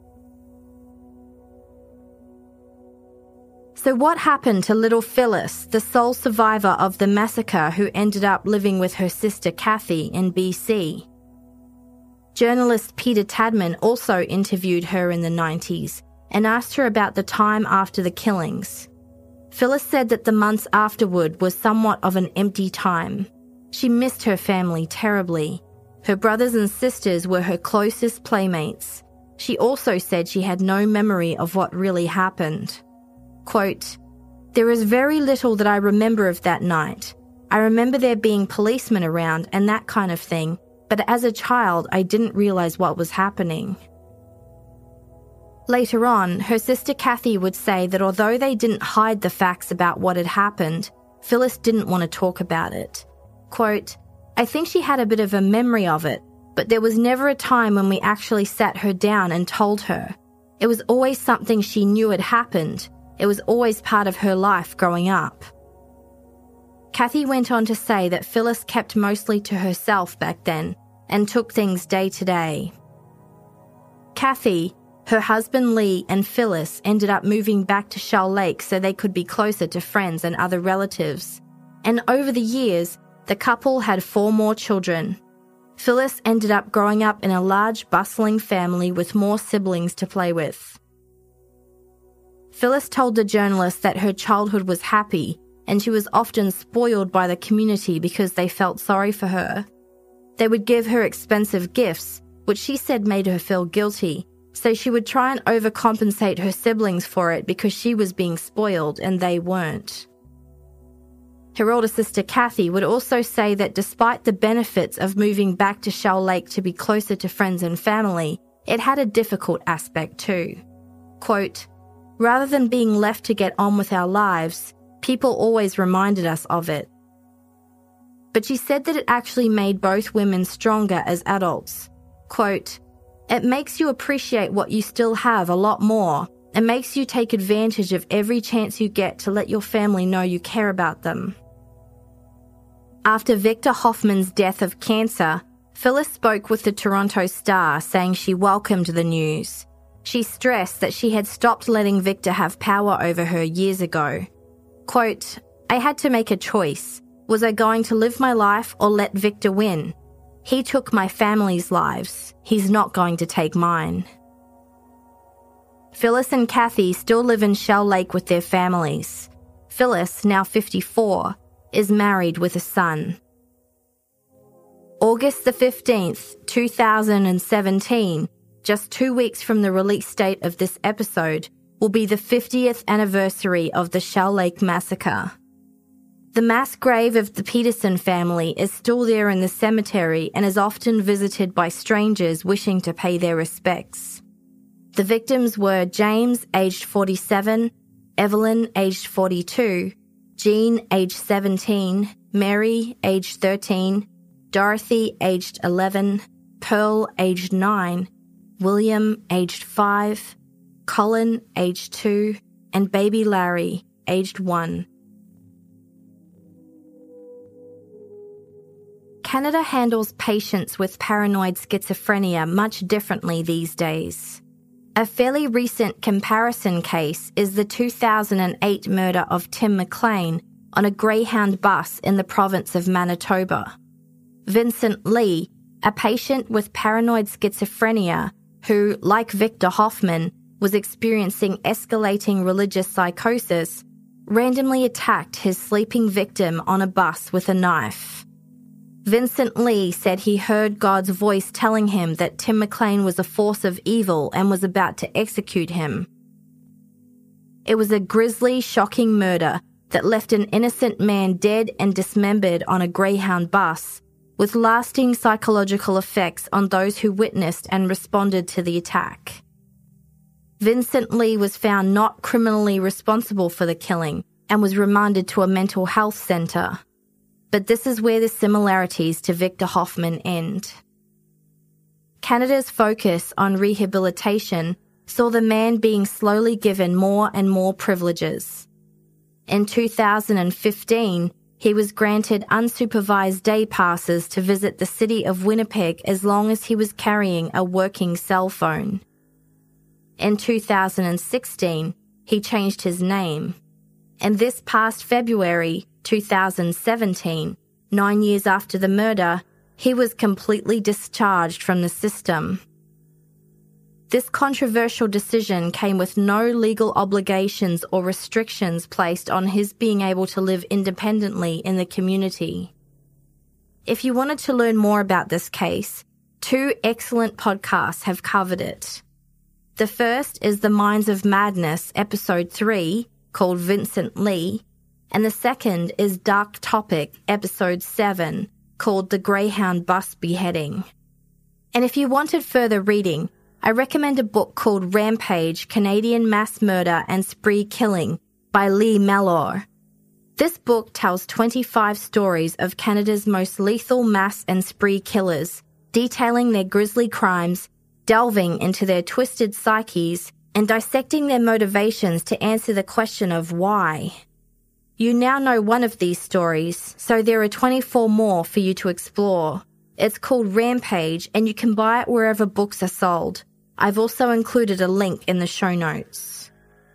S7: So what happened to little Phyllis, the sole survivor of the massacre who ended up living with her sister Kathy in B C? Journalist Peter Tadman also interviewed her in the nineties and asked her about the time after the killings. Phyllis said that the months afterward was somewhat of an empty time. She missed her family terribly. Her brothers and sisters were her closest playmates. She also said she had no memory of what really happened. Quote, "There is very little that I remember of that night. I remember there being policemen around and that kind of thing, but as a child I didn't realize what was happening." Later on, her sister Kathy would say that although they didn't hide the facts about what had happened, Phyllis didn't want to talk about it. Quote, "I think she had a bit of a memory of it, but there was never a time when we actually sat her down and told her. It was always something she knew had happened. It was always part of her life growing up." Kathy went on to say that Phyllis kept mostly to herself back then and took things day to day. Kathy, her husband Lee, and Phyllis ended up moving back to Shell Lake so they could be closer to friends and other relatives. And over the years, the couple had four more children. Phyllis ended up growing up in a large, bustling family with more siblings to play with. Phyllis told the journalist that her childhood was happy and she was often spoiled by the community because they felt sorry for her. They would give her expensive gifts, which she said made her feel guilty, so she would try and overcompensate her siblings for it because she was being spoiled and they weren't. Her older sister Kathy would also say that despite the benefits of moving back to Shell Lake to be closer to friends and family, it had a difficult aspect too. Quote, "Rather than being left to get on with our lives, people always reminded us of it." But she said that it actually made both women stronger as adults. Quote, "It makes you appreciate what you still have a lot more. It makes you take advantage of every chance you get to let your family know you care about them." After Victor Hoffman's death of cancer, Phyllis spoke with the Toronto Star, saying she welcomed the news. She stressed that she had stopped letting Victor have power over her years ago. Quote, "I had to make a choice. Was I going to live my life or let Victor win? He took my family's lives. He's not going to take mine." Phyllis and Kathy still live in Shell Lake with their families. Phyllis, now fifty-four, is married with a son. August the fifteenth, two thousand seventeen, just two weeks from the release date of this episode, will be the fiftieth anniversary of the Shell Lake Massacre. The mass grave of the Peterson family is still there in the cemetery and is often visited by strangers wishing to pay their respects. The victims were James, aged forty-seven, Evelyn, aged forty-two, Jean, aged seventeen, Mary, aged thirteen, Dorothy, aged eleven, Pearl, aged nine, William, aged five, Colin, aged two, and baby Larry, aged one. Canada handles patients with paranoid schizophrenia much differently these days. A fairly recent comparison case is the two thousand eight murder of Tim McLean on a Greyhound bus in the province of Manitoba. Vincent Lee, a patient with paranoid schizophrenia who, like Victor Hoffman, was experiencing escalating religious psychosis, randomly attacked his sleeping victim on a bus with a knife. Vincent Lee said he heard God's voice telling him that Tim McLean was a force of evil and was about to execute him. It was a grisly, shocking murder that left an innocent man dead and dismembered on a Greyhound bus, with lasting psychological effects on those who witnessed and responded to the attack. Vincent Lee was found not criminally responsible for the killing and was remanded to a mental health centre. But this is where the similarities to Victor Hoffman end. Canada's focus on rehabilitation saw the man being slowly given more and more privileges. In two thousand fifteen, he was granted unsupervised day passes to visit the city of Winnipeg as long as he was carrying a working cell phone. In two thousand sixteen, he changed his name. And this past February two thousand seventeen, nine years after the murder, he was completely discharged from the system. This controversial decision came with no legal obligations or restrictions placed on his being able to live independently in the community. If you wanted to learn more about this case, two excellent podcasts have covered it. The first is The Minds of Madness, Episode three, called Vincent Lee, and the second is Dark Topic, Episode seven, called The Greyhound Bus Beheading. And if you wanted further reading, I recommend a book called Rampage, Canadian Mass Murder and Spree Killing by Lee Mellor. This book tells twenty-five stories of Canada's most lethal mass and spree killers, detailing their grisly crimes, delving into their twisted psyches, and dissecting their motivations to answer the question of why. You now know one of these stories, so there are twenty-four more for you to explore. It's called Rampage, and you can buy it wherever books are sold. I've also included a link in the show notes.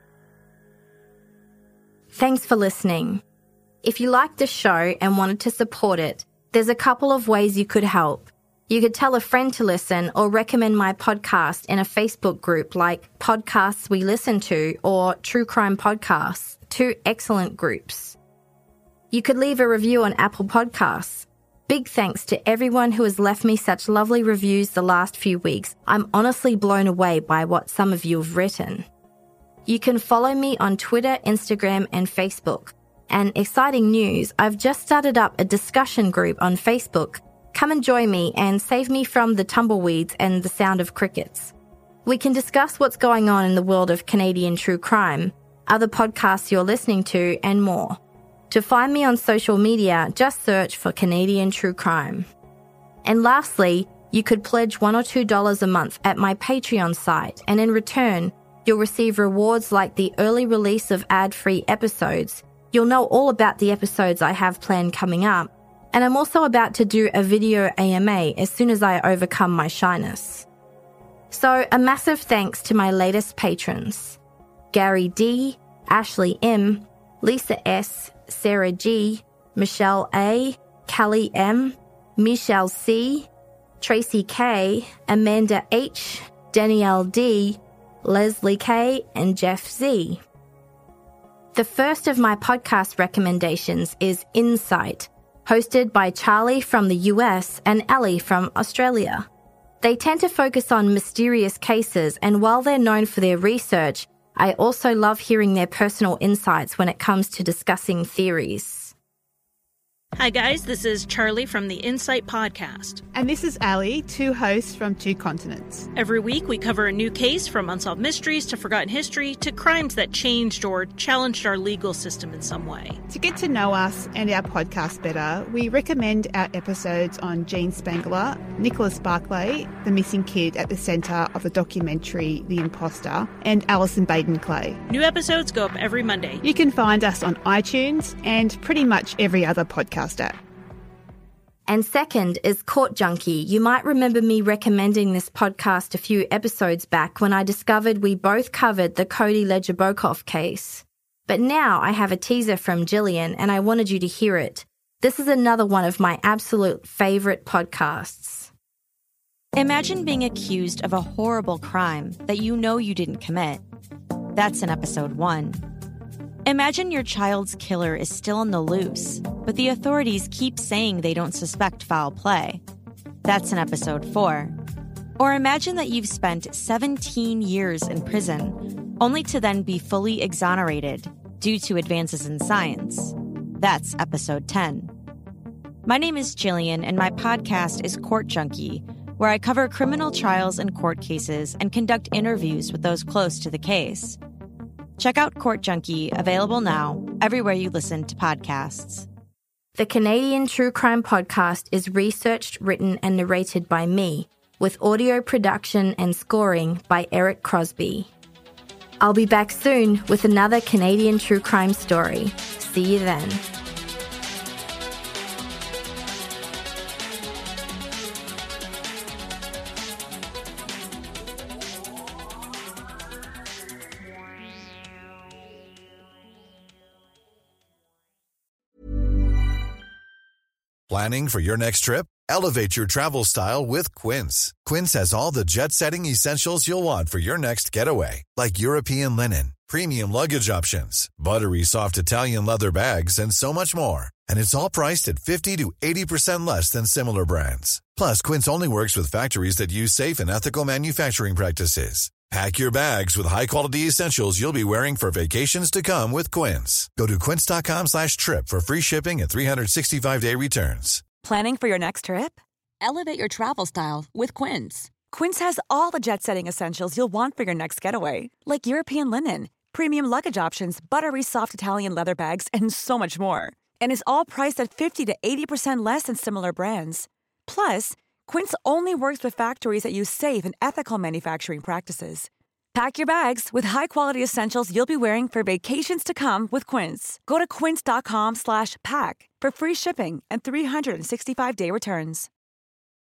S7: Thanks for listening. If you liked the show and wanted to support it, there's a couple of ways you could help. You could tell a friend to listen or recommend my podcast in a Facebook group like Podcasts We Listen To or True Crime Podcasts, two excellent groups. You could leave a review on Apple Podcasts. Big thanks to everyone who has left me such lovely reviews the last few weeks. I'm honestly blown away by what some of you have written. You can follow me on Twitter, Instagram, and Facebook. And exciting news, I've just started up a discussion group on Facebook. Come and join me and save me from the tumbleweeds and the sound of crickets. We can discuss what's going on in the world of Canadian true crime, other podcasts you're listening to, and more. To find me on social media, just search for Canadian True Crime. And lastly, you could pledge one or two dollars a month at my Patreon site, and in return, you'll receive rewards like the early release of ad-free episodes. You'll know all about the episodes I have planned coming up, and I'm also about to do a video A M A as soon as I overcome my shyness. So, a massive thanks to my latest patrons: Gary D, Ashley M, Lisa S, Sarah G, Michelle A, Callie M, Michelle C, Tracy K, Amanda H, Danielle D, Leslie K, and Jeff Z. The first of my podcast recommendations is Insight, hosted by Charlie from the U S and Ellie from Australia. They tend to focus on mysterious cases, and while they're known for their research, I also love hearing their personal insights when it comes to discussing theories.
S10: Hi guys, this is Charlie from the Insight Podcast.
S11: And this is Ali, two hosts from two continents.
S10: Every week we cover a new case, from unsolved mysteries to forgotten history to crimes that changed or challenged our legal system in some way.
S11: To get to know us and our podcast better, we recommend our episodes on Gene Spangler, Nicholas Barclay, the missing kid at the centre of the documentary The Imposter, and Alison Baden-Clay.
S10: New episodes go up every Monday.
S11: You can find us on iTunes and pretty much every other podcast app.
S7: And second is Court Junkie. You might remember me recommending this podcast a few episodes back when I discovered we both covered the Cody Ledger-Bokoff case. But now I have a teaser from Gillian and I wanted you to hear it. This is another one of my absolute favourite podcasts.
S12: Imagine being accused of a horrible crime that you know you didn't commit. That's in episode one. Imagine your child's killer is still on the loose, but the authorities keep saying they don't suspect foul play. That's in episode four. Or imagine that you've spent seventeen years in prison, only to then be fully exonerated due to advances in science. That's episode ten. My name is Jillian, and my podcast is Court Junkie, where I cover criminal trials and court cases and conduct interviews with those close to the case. Check out Court Junkie, available now everywhere you listen to podcasts.
S7: The Canadian True Crime Podcast is researched, written, and narrated by me, with audio production and scoring by Eric Crosby. I'll be back soon with another Canadian True Crime story. See you then.
S13: Planning for your next trip? Elevate your travel style with Quince. Quince has all the jet-setting essentials you'll want for your next getaway, like European linen, premium luggage options, buttery soft Italian leather bags, and so much more. And it's all priced at fifty to eighty percent less than similar brands. Plus, Quince only works with factories that use safe and ethical manufacturing practices. Pack your bags with high-quality essentials you'll be wearing for vacations to come with Quince. Go to quince.com slash trip for free shipping and three sixty-five day returns.
S14: Planning for your next trip? Elevate your travel style with Quince. Quince has all the jet-setting essentials you'll want for your next getaway, like European linen, premium luggage options, buttery soft Italian leather bags, and so much more. And is all priced at fifty to eighty percent less than similar brands. Plus, Quince only works with factories that use safe and ethical manufacturing practices. Pack your bags with high-quality essentials you'll be wearing for vacations to come with Quince. Go to quince.com slash pack for free shipping and three sixty-five day returns.